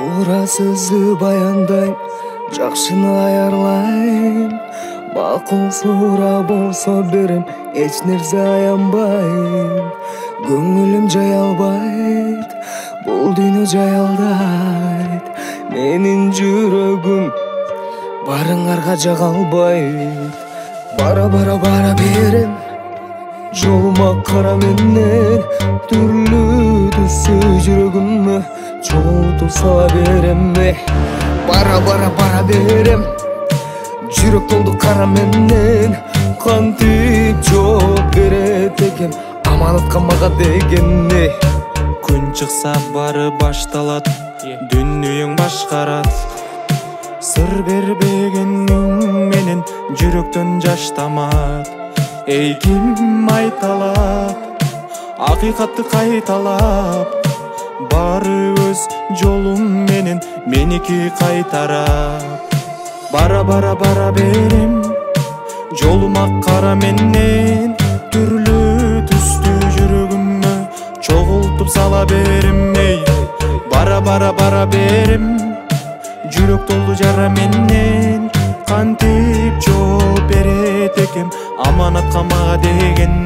туура сөздү баяндайм, жакшыны аярлайм. Макул суура болсо берем, эч нерсе аянбайм. Көңүлүм жай албайт, бул дүйнө жаялдайт. Менин жүрөгүм барыңарга жага албайт. Бара берем, жолума кара менен. Түрлүү түстүү жүрөгүмө чогултуп сала берем. Бара берем, жүрөк толду кара менен. Кантип жооп берет экем аманатка мага деген. Күн чыкса бары башталат, дүнүйөң башкарат. Сыр бербегениң менен жүрөктөн жаш тамат. Эй ким айта алат, акыйкатты кайталап. Бары өз жолум менен меники кайтарап. Бара берем, жолума кара менен. Түрлүү түстүү жүрөгүмө чогултуп сала берем. Бара берем, жүрөк толду жара менен. Кантип жооп берет экем аманатка мага деген.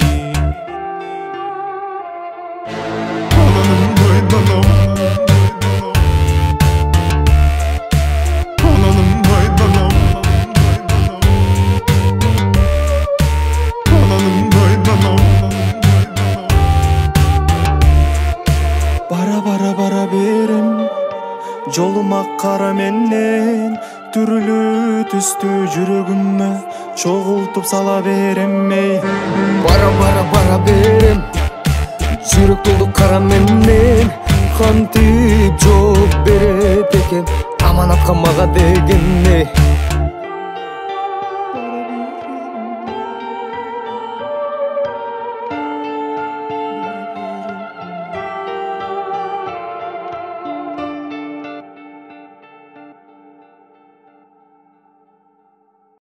Бара берем, жолума кара менен. Түрлүү түстүү жүрөгүмө чогултуп сала берем. Бара берем, жүрөк толду кара менен.